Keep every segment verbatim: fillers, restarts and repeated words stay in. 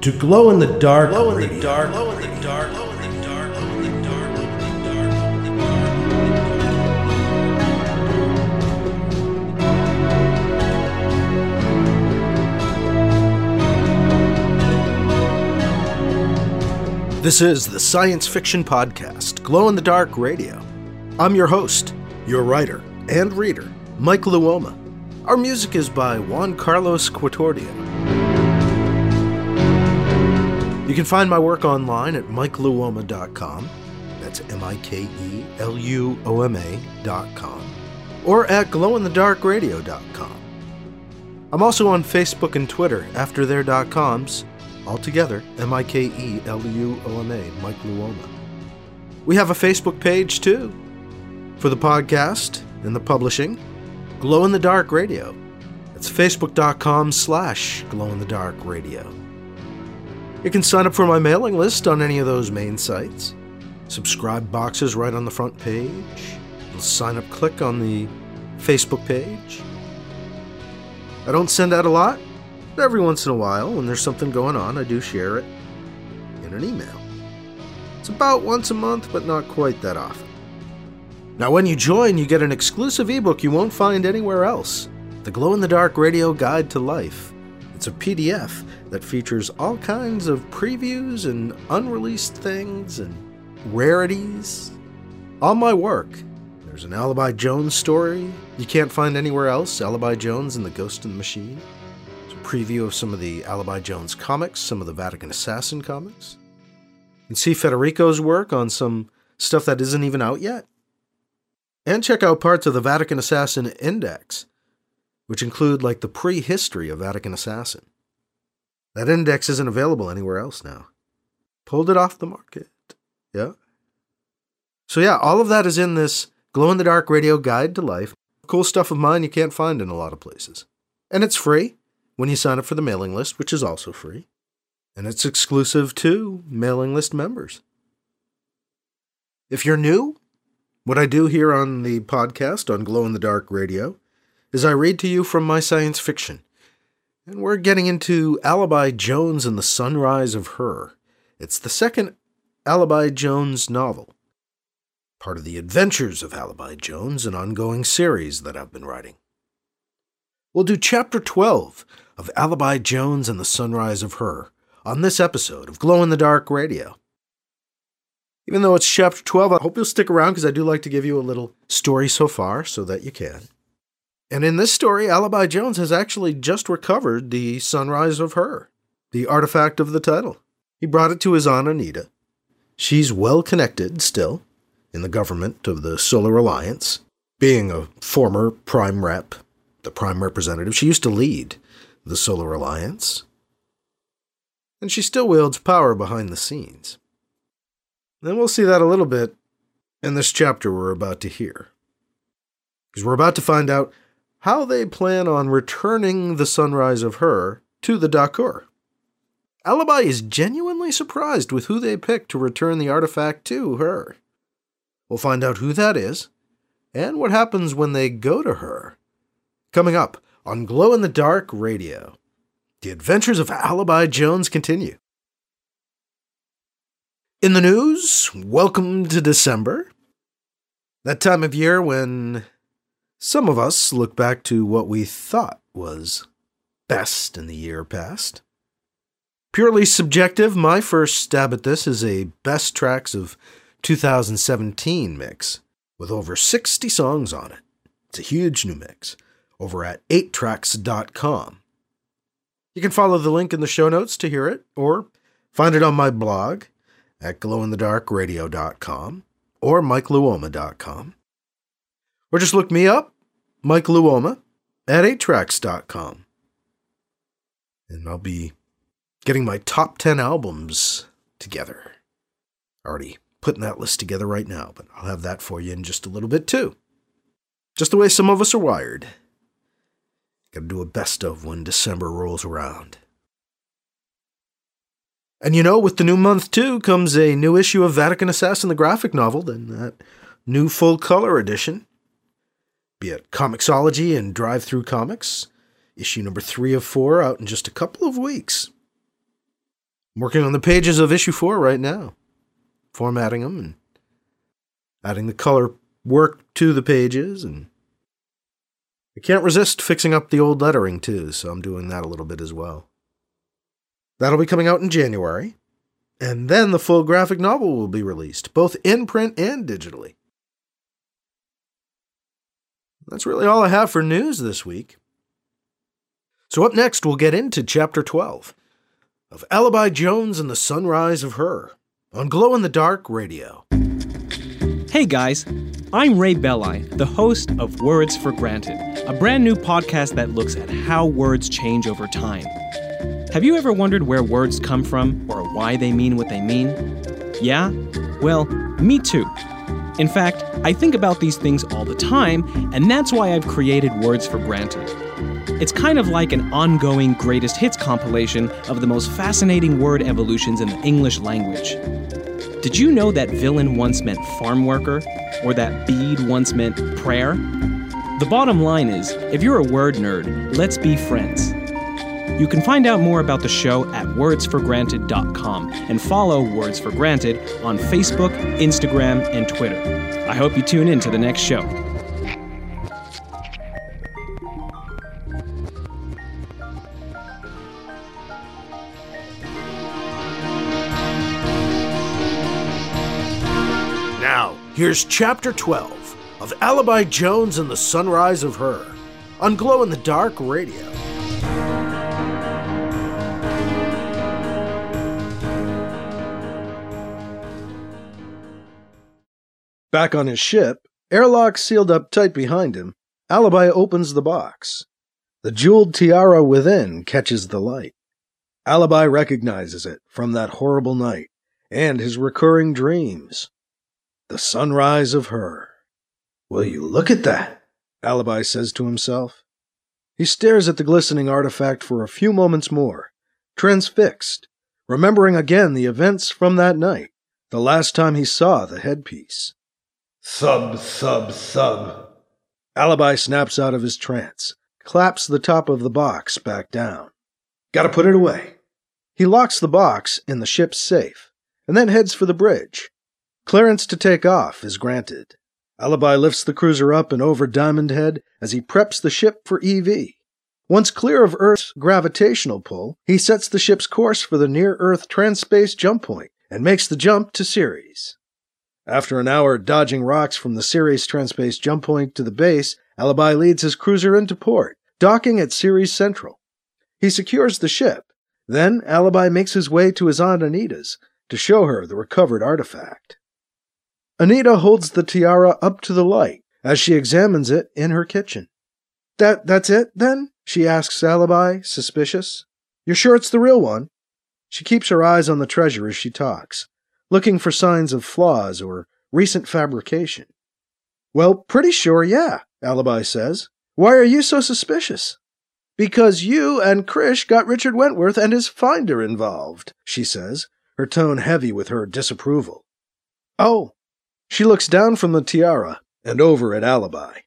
to Glow in the Dark Glow in Radio. the dark. Glow in the dark. Glow in the dark. Glow in the dark. Glow in the dark. This is the science fiction podcast, Glow in the Dark Radio. I'm your host, your writer and reader, Mike Luoma. Our music is by Juan Carlos Quatordio. You can find my work online at mike luoma dot com. That's M I K E L U O M A dot com. Or at glow in the dark radio dot com. I'm also on Facebook and Twitter, after their dot coms. Altogether, M I K E L U O M A, Mike Luoma. We have a Facebook page, too, for the podcast and the publishing, Glow in the Dark Radio. It's facebook.com slash glow in the dark radio. You can sign up for my mailing list on any of those main sites. Subscribe box is right on the front page. You'll sign up click on the Facebook page. I don't send out a lot. Every once in a while, when there's something going on, I do share it in an email. It's about once a month, but not quite that often. Now, when you join, you get an exclusive ebook you won't find anywhere else. The Glow in the Dark Radio Guide to Life. It's a P D F that features all kinds of previews and unreleased things and rarities. All my work. There's an Alibi Jones story you can't find anywhere else, Alibi Jones and the Ghost in the Machine. Preview of some of the Alibi Jones comics, some of the Vatican Assassin comics. You can see Federico's work on some stuff that isn't even out yet. And check out parts of the Vatican Assassin Index, which include like the prehistory of Vatican Assassin. That index isn't available anywhere else now. Pulled it off the market. Yeah. So yeah, all of that is in this Glow in the Dark Radio Guide to Life. Cool stuff of mine you can't find in a lot of places. And it's free when you sign up for the mailing list, which is also free. And it's exclusive to mailing list members. If you're new, what I do here on the podcast on Glow in the Dark Radio is I read to you from my science fiction. And we're getting into Alibi Jones and the Sunrise of Her. It's the second Alibi Jones novel. Part of the Adventures of Alibi Jones, an ongoing series that I've been writing. We'll do Chapter twelve of Alibi Jones and the Sunrise of Her on this episode of Glow in the Dark Radio. Even though it's Chapter twelve, I hope you'll stick around because I do like to give you a little story so far so that you can. And in this story, Alibi Jones has actually just recovered the Sunrise of Her, the artifact of the title. He brought it to his Aunt Anita. She's well connected still in the government of the Solar Alliance, being a former prime rep, the prime representative. She used to lead the Solar Alliance, and she still wields power behind the scenes. And we'll see that a little bit in this chapter we're about to hear, because we're about to find out how they plan on returning the Sunrise of Her to the Dakur. Alibi is genuinely surprised with who they picked to return the artifact to her. We'll find out who that is, and what happens when they go to her. Coming up on Glow in the Dark Radio, the adventures of Alibi Jones continue. In the news, welcome to December. That time of year when some of us look back to what we thought was best in the year past. Purely subjective, my first stab at this is a best tracks of two thousand seventeen mix with over sixty songs on it. It's a huge new mix over at eight tracks dot com. You can follow the link in the show notes to hear it, or find it on my blog at glow in the dark radio dot com or mike luoma dot com. Or just look me up, Mike Luoma, at eight tracks dot com. And I'll be getting my top ten albums together. Already putting that list together right now, but I'll have that for you in just a little bit too. Just the way some of us are wired. Gotta do a best of when December rolls around. And you know, with the new month too comes a new issue of Vatican Assassin the graphic novel, then that new full color edition. Be it Comixology and Drive Through Comics, issue number three of four out in just a couple of weeks. I'm working on the pages of issue four right now, formatting them and adding the color work to the pages, and I can't resist fixing up the old lettering too, so I'm doing that a little bit as well. That'll be coming out in January, and then the full graphic novel will be released, both in print and digitally. That's really all I have for news this week. So up next, we'll get into Chapter twelve of Alibi Jones and the Sunrise of Her on Glow in the Dark Radio. Hey guys, I'm Ray Belli, the host of Words for Granted, a brand new podcast that looks at how words change over time. Have you ever wondered where words come from or why they mean what they mean? Yeah? Well, me too. In fact, I think about these things all the time, and that's why I've created Words for Granted. It's kind of like an ongoing greatest hits compilation of the most fascinating word evolutions in the English language. Did you know that villain once meant farm worker, or that bead once meant prayer? The bottom line is, if you're a word nerd, let's be friends. You can find out more about the show at words for granted dot com and follow Words for Granted on Facebook, Instagram, and Twitter. I hope you tune in to the next show. Now, here's Chapter twelve of Alibi Jones and the Sunrise of Her on Glow in the Dark Radio. Back on his ship, airlock sealed up tight behind him, Alibi opens the box. The jeweled tiara within catches the light. Alibi recognizes it from that horrible night and his recurring dreams. The sunrise of her. Will you look at that? Alibi says to himself. He stares at the glistening artifact for a few moments more, transfixed, remembering again the events from that night, the last time he saw the headpiece. Thub, thub, thub. Alibi snaps out of his trance, claps the top of the box back down. Gotta put it away. He locks the box in the ship's safe, and then heads for the bridge. Clearance to take off is granted. Alibi lifts the cruiser up and over Diamond Head as he preps the ship for E V. Once clear of Earth's gravitational pull, he sets the ship's course for the near-Earth Transspace jump point and makes the jump to Ceres. After an hour dodging rocks from the Ceres Transspace jump point to the base, Alibi leads his cruiser into port, docking at Ceres Central. He secures the ship. Then Alibi makes his way to his Aunt Anita's to show her the recovered artifact. Anita holds the tiara up to the light as she examines it in her kitchen. That that's it, then? She asks Alibi, suspicious. You're sure it's the real one? She keeps her eyes on the treasure as she talks, looking for signs of flaws or recent fabrication. Well, pretty sure, yeah, Alibi says. Why are you so suspicious? Because you and Krish got Richard Wentworth and his finder involved, she says, her tone heavy with her disapproval. Oh. She looks down from the tiara and over at Alibi.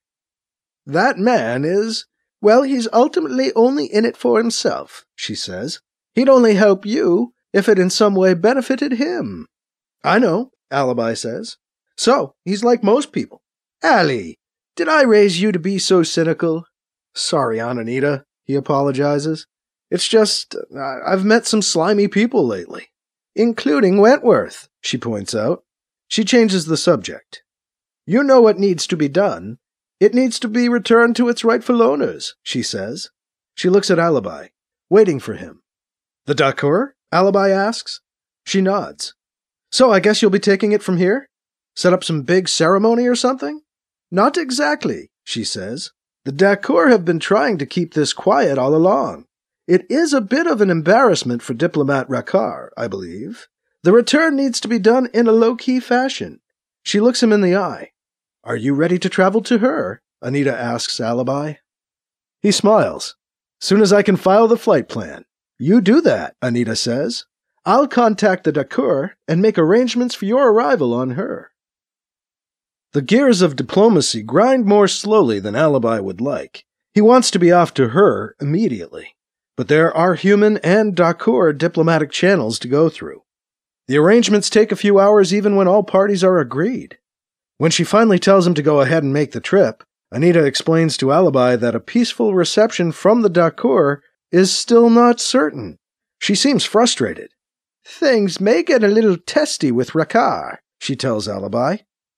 That man is, well, he's ultimately only in it for himself, she says. He'd only help you if it in some way benefited him. I know, Alibi says. So, he's like most people. Allie, did I raise you to be so cynical? Sorry, Aunt Anita, he apologizes. It's just, uh, I've met some slimy people lately. Including Wentworth, she points out. She changes the subject. You know what needs to be done. It needs to be returned to its rightful owners, she says. She looks at Alibi, waiting for him. The Dakur? Alibi asks. She nods. So I guess you'll be taking it from here? Set up some big ceremony or something? Not exactly, she says. The Dakur have been trying to keep this quiet all along. It is a bit of an embarrassment for Diplomat Rakkar, I believe. The return needs to be done in a low-key fashion. She looks him in the eye. Are you ready to travel to her? Anita asks Alibi. He smiles. Soon as I can file the flight plan. You do that, Anita says. I'll contact the Dakur and make arrangements for your arrival on her. The gears of diplomacy grind more slowly than Alibi would like. He wants to be off to her immediately. but there are human and Dakur diplomatic channels to go through. The arrangements take a few hours even when all parties are agreed. When she finally tells him to go ahead and make the trip, Anita explains to Alibi that a peaceful reception from the Dakur is still not certain. She seems frustrated. Things may get a little testy with Rakkar, she tells Alibi.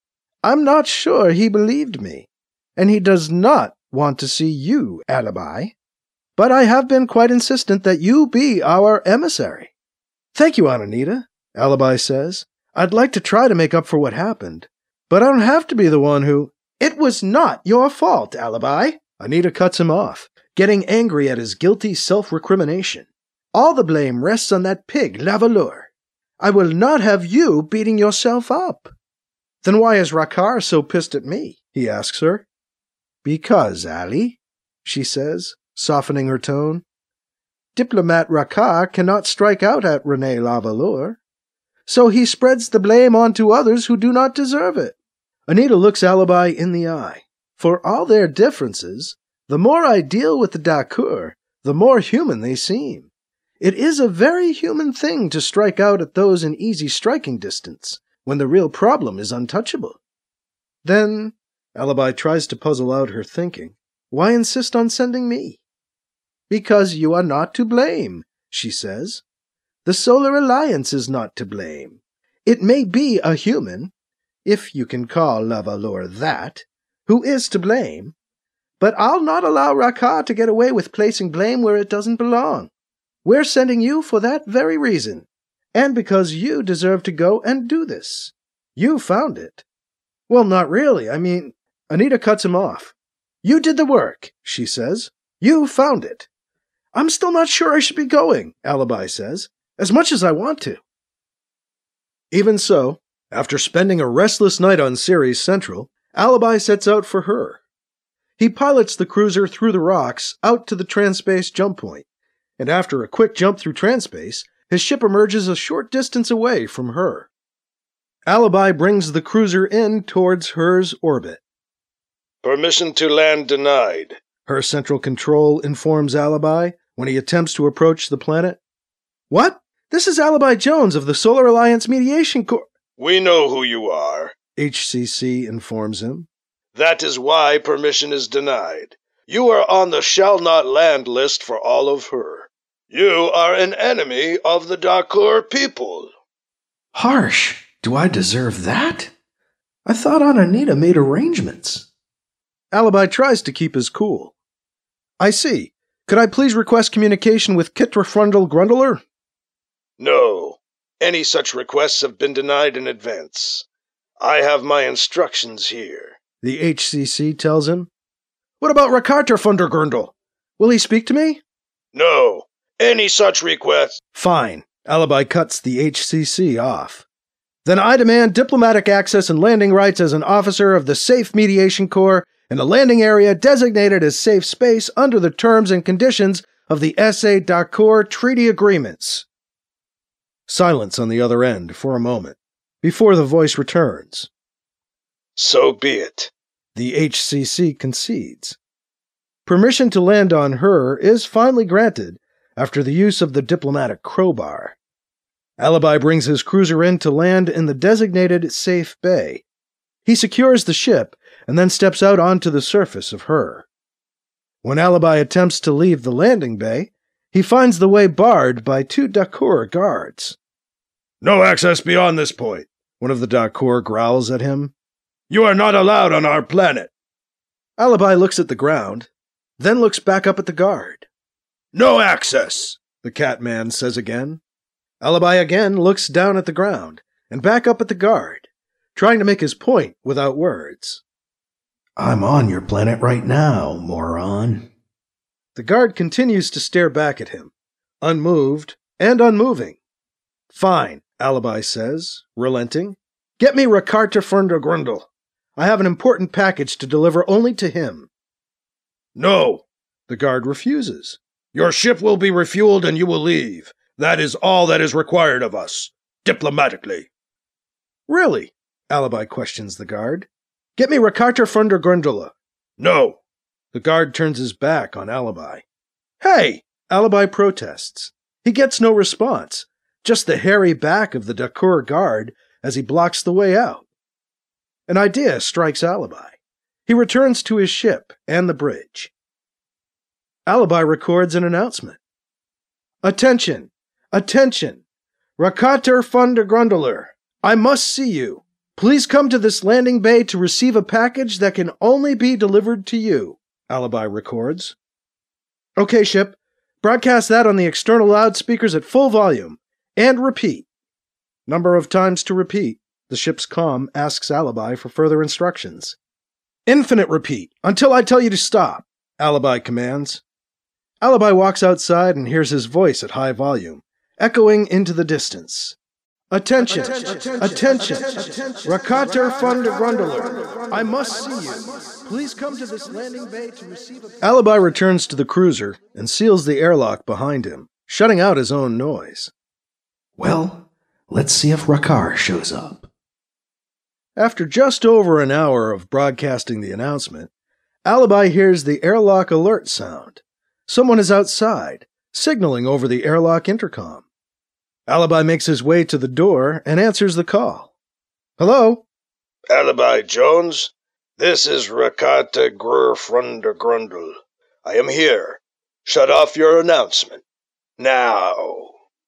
I'm not sure he believed me, and he does not want to see you, Alibi. But I have been quite insistent that you be our emissary. Thank you, Aunt Anita, Alibi says. I'd like to try to make up for what happened, but I don't have to be the one who... It was not your fault, Alibi. Anita cuts him off, getting angry at his guilty self-recrimination. All the blame rests on that pig, Lavalure. I will not have you beating yourself up. Then why is Rakkar so pissed at me? He asks her. Because, Ali, she says, softening her tone. Diplomat Rakkar cannot strike out at Renee Lavalure, so he spreads the blame onto others who do not deserve it. Anita looks Alibi in the eye. For all their differences, the more I deal with the Dakur, the more human they seem. It is a very human thing to strike out at those in easy striking distance, when the real problem is untouchable. Then, Alibi tries to puzzle out her thinking. Why insist on sending me? Because you are not to blame, she says. The Solar Alliance is not to blame. It may be a human, if you can call Lavalure that, who is to blame, but I'll not allow Rakkar to get away with placing blame where it doesn't belong. We're sending you for that very reason, and because you deserve to go and do this. You found it. Well, not really. I mean, Anita cuts him off. You did the work, she says. You found it. I'm still not sure I should be going, Alibi says, as much as I want to. Even so, after spending a restless night on Ceres Central, Alibi sets out for her. He pilots the cruiser through the rocks out to the Transpace jump point, and after a quick jump through Transpace, his ship emerges a short distance away from her. Alibi brings the cruiser in towards her's orbit. Permission to land denied, Her Central Control informs Alibi when he attempts to approach the planet. What? This is Alibi Jones of the Solar Alliance Mediation Corps. We know who you are, H C C informs him. That is why permission is denied. You are on the shall not land list for all of her. You are an enemy of the Dakur people. Harsh. Do I deserve that? I thought Aunt Anita made arrangements. Alibi tries to keep his cool. I see. Could I please request communication with Kitrafrundle Grundler? No. Any such requests have been denied in advance. I have my instructions here, The H C C tells him. What about Rakkar Grundle? Will he speak to me? No. Any such request. Fine. Alibi cuts the H C C off. Then I demand diplomatic access and landing rights as an officer of the Safe Mediation Corps in a landing area designated as safe space under the terms and conditions of the S A Dakur Treaty Agreements. Silence on the other end for a moment, before the voice returns. So be it. The H C C concedes. Permission to land on her is finally granted after the use of the diplomatic crowbar. Alibi brings his cruiser in to land in the designated safe bay. He secures the ship and then steps out onto the surface of her. When Alibi attempts to leave the landing bay, he finds the way barred by two Dakur guards. No access beyond this point, One of the Dakur growls at him. You are not allowed on our planet. Alibi looks at the ground, then looks back up at the guard. No access, The Catman says again. Alibi again looks down at the ground and back up at the guard, trying to make his point without words. I'm on your planet right now, moron. The guard continues to stare back at him, unmoved and unmoving. Fine, Alibi says, relenting. Get me Rakkar Grundle. I have an important package to deliver only to him. No. The guard refuses. Your ship will be refueled and you will leave. That is all that is required of us, diplomatically. Really? Alibi questions the guard. Get me Rakkar Grundle. No. The guard turns his back on Alibi. Hey! Alibi protests. He gets no response, just the hairy back of the Dakur guard as he blocks the way out. An idea strikes Alibi. He returns to his ship and the bridge. Alibi records an announcement. Attention! Attention! Rakater von der Grundler, I must see you. Please come to this landing bay to receive a package that can only be delivered to you, Alibi records. Okay, ship. Broadcast that on the external loudspeakers at full volume. And repeat. Number of times to repeat. The ship's comm asks Alibi for further instructions. Infinite repeat, until I tell you to stop, Alibi commands. Alibi walks outside and hears his voice at high volume, echoing into the distance. Attention! Attention! Attention! Rakater von der Grundler, I must see you. Please come to this landing bay to receive a... Alibi returns to the cruiser and seals the airlock behind him, shutting out his own noise. Well, let's see if Rakar shows up. After just over an hour of broadcasting the announcement, Alibi hears the airlock alert sound. Someone is outside, signaling over the airlock intercom. Alibi makes his way to the door and answers the call. Hello? Alibi Jones, this is Rakata Grur von der Grundel. I am here. Shut off your announcement. Now.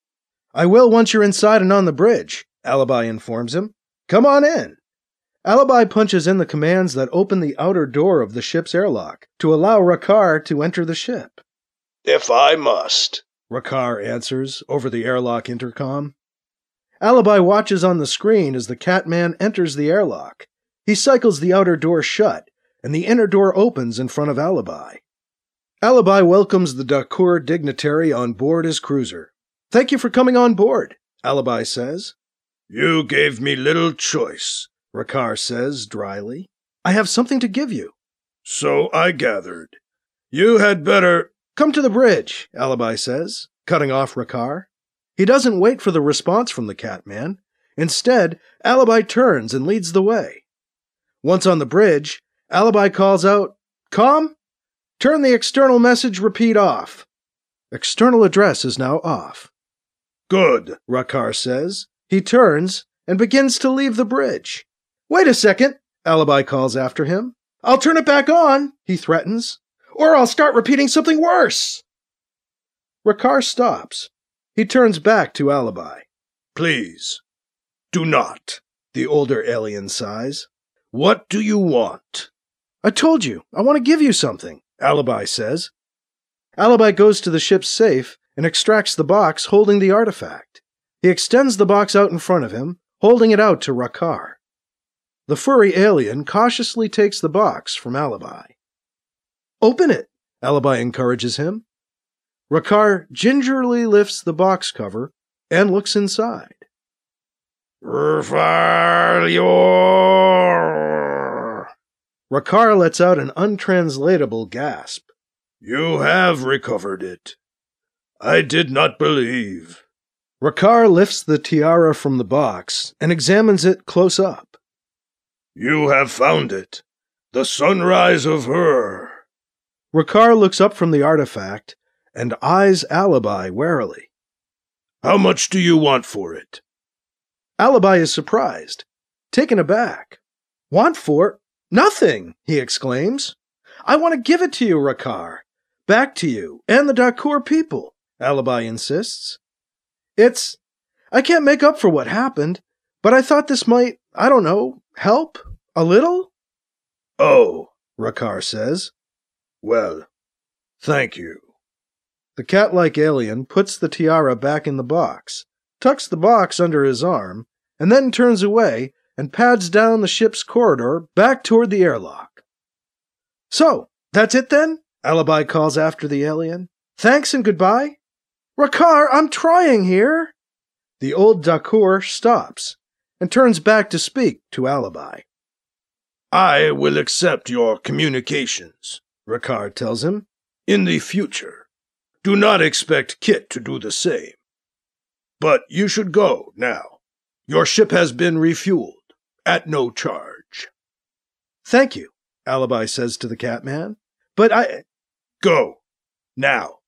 I will once you're inside and on the bridge, Alibi informs him. Come on in. Alibi punches in the commands that open the outer door of the ship's airlock to allow Rakar to enter the ship. If I must, Rakar answers over the airlock intercom. Alibi watches on the screen as the Catman enters the airlock. He cycles the outer door shut, and the inner door opens in front of Alibi. Alibi welcomes the Dakur dignitary on board his cruiser. Thank you for coming on board, Alibi says. You gave me little choice, Rakar says dryly. I have something to give you. So I gathered. You had better... Come to the bridge, Alibi says, cutting off Rakar. He doesn't wait for the response from the Catman. Instead, Alibi turns and leads the way. Once on the bridge, Alibi calls out, Com? Turn the external message repeat off. External address is now off. Good, Rakar says. He turns and begins to leave the bridge. Wait a second, Alibi calls after him. I'll turn it back on, he threatens, or I'll start repeating something worse. Rakar stops. He turns back to Alibi. Please, do not, the older alien sighs. What do you want? I told you, I want to give you something, Alibi says. Alibi goes to the ship's safe and extracts the box holding the artifact. He extends the box out in front of him, holding it out to Rakar. The furry alien cautiously takes the box from Alibi. Open it, Alibi encourages him. Rakar gingerly lifts the box cover and looks inside. Rakar lets out an untranslatable gasp. You have recovered it. I did not believe. Rakar lifts the tiara from the box and examines it close up. You have found it. The sunrise of her. Rakar looks up from the artifact and eyes Alibi warily. How much do you want for it? Alibi is surprised, taken aback. Want for? Nothing, he exclaims. I want to give it to you, Rakar. Back to you and the Dakur people, Alibi insists. It's... I can't make up for what happened, but I thought this might, I don't know, help? A little? Oh, Rakar says. Well, thank you. The cat-like alien puts the tiara back in the box, tucks the box under his arm, and then turns away and pads down the ship's corridor back toward the airlock. So, that's it then? Alibi calls after the alien. Thanks and goodbye? Rakar, I'm trying here. The old Dakur stops and turns back to speak to Alibi. I will accept your communications, Rakar tells him. In the future. Do not expect Kit to do the same. But you should go now. Your ship has been refueled, at no charge. Thank you, Alibi says to the Catman. But I... Go, now.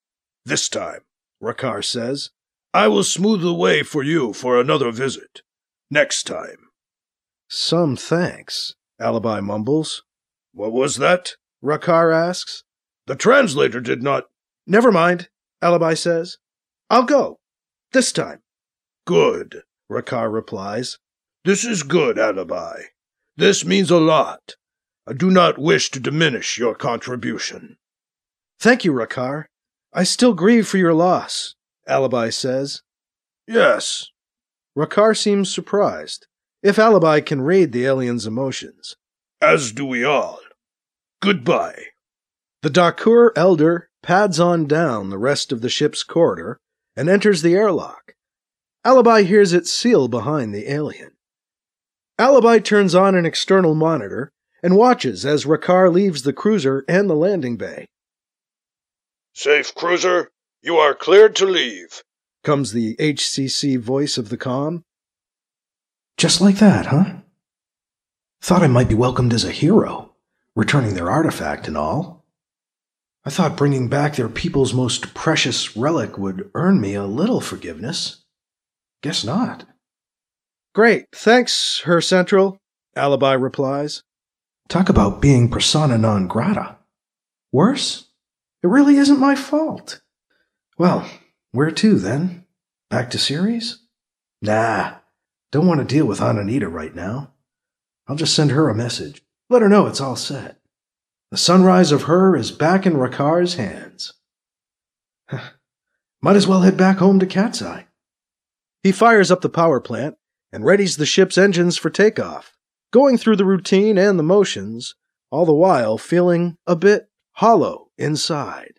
This time, Rakkar says, I will smooth the way for you for another visit. Next time. Some thanks, Alibi mumbles. What was that? Rakkar asks. The translator did not... Never mind, Alibi says. I'll go. This time. Good, Rakkar replies. This is good, Alibi. This means a lot. I do not wish to diminish your contribution. Thank you, Rakkar. I still grieve for your loss, Alibi says. Yes. Rakkar seems surprised, if Alibi can read the alien's emotions. As do we all. Goodbye. The Dakur elder pads on down the rest of the ship's corridor and enters the airlock. Alibi hears it seal behind the alien. Alibi turns on an external monitor and watches as Rakkar leaves the cruiser and the landing bay. Safe, cruiser. You are cleared to leave, comes the H C C voice of the comm. Just like that, huh? Thought I might be welcomed as a hero, returning their artifact and all. I thought bringing back their people's most precious relic would earn me a little forgiveness. Guess not. Great, thanks, Her Central, Alibi replies. Talk about being persona non grata. Worse? It really isn't my fault. Well, where to then? Back to Ceres? Nah, don't want to deal with Ananita right now. I'll just send her a message. Let her know it's all set. The sunrise of her is back in Rakkar's hands. Might as well head back home to Cat's Eye. He fires up the power plant and readies the ship's engines for takeoff, going through the routine and the motions, all the while feeling a bit hollow inside.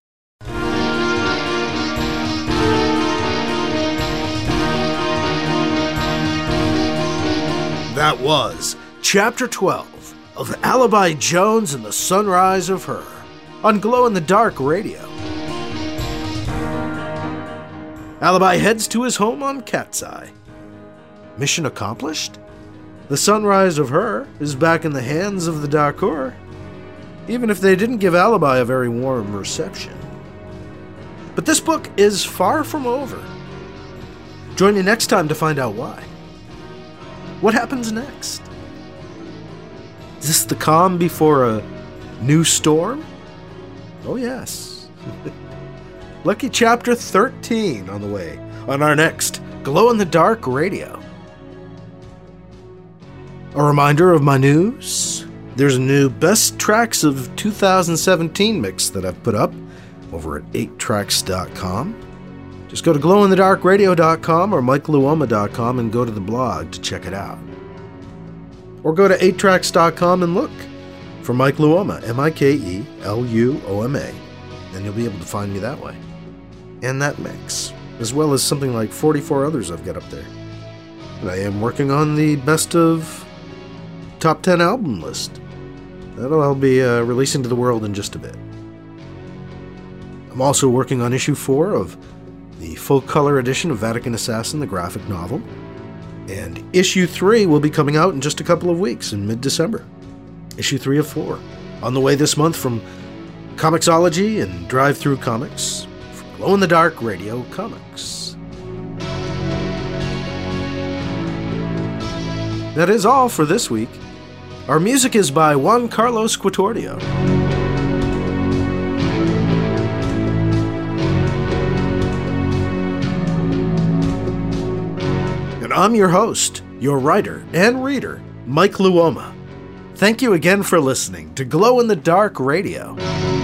That was Chapter twelve of Alibi Jones and the Sunrise of Her on Glow in the Dark Radio. Alibi heads to his home on Cat's Eye. Mission accomplished? The Sunrise of Her is back in the hands of the Dakur, even if they didn't give Alibi a very warm reception. But this book is far from over. Join me next time to find out why. What happens next? Is this the calm before a new storm? Oh yes. Lucky Chapter thirteen on the way on our next Glow in the Dark Radio. A reminder of my news. There's a new Best Tracks of two thousand seventeen mix that I've put up over at eight tracks dot com. Just go to glow in the dark radio dot com or mike luoma dot com and go to the blog to check it out. Or go to eight tracks dot com and look for Mike Luoma, M I K E L U O M A, and you'll be able to find me that way. And that mix, as well as something like forty-four others I've got up there. And I am working on the best of top ten album list. That'll I'll be uh, releasing to the world in just a bit. I'm also working on issue four of the full-color edition of Vatican Assassin, the graphic novel. And issue three will be coming out in just a couple of weeks, in mid-December. Issue three of four. On the way this month from Comixology and Drive Through Comics, from Glow in the Dark Radio Comics. That is all for this week. Our music is by Juan Carlos Quatordio. I'm your host, your writer and reader, Mike Luoma. Thank you again for listening to Glow in the Dark Radio.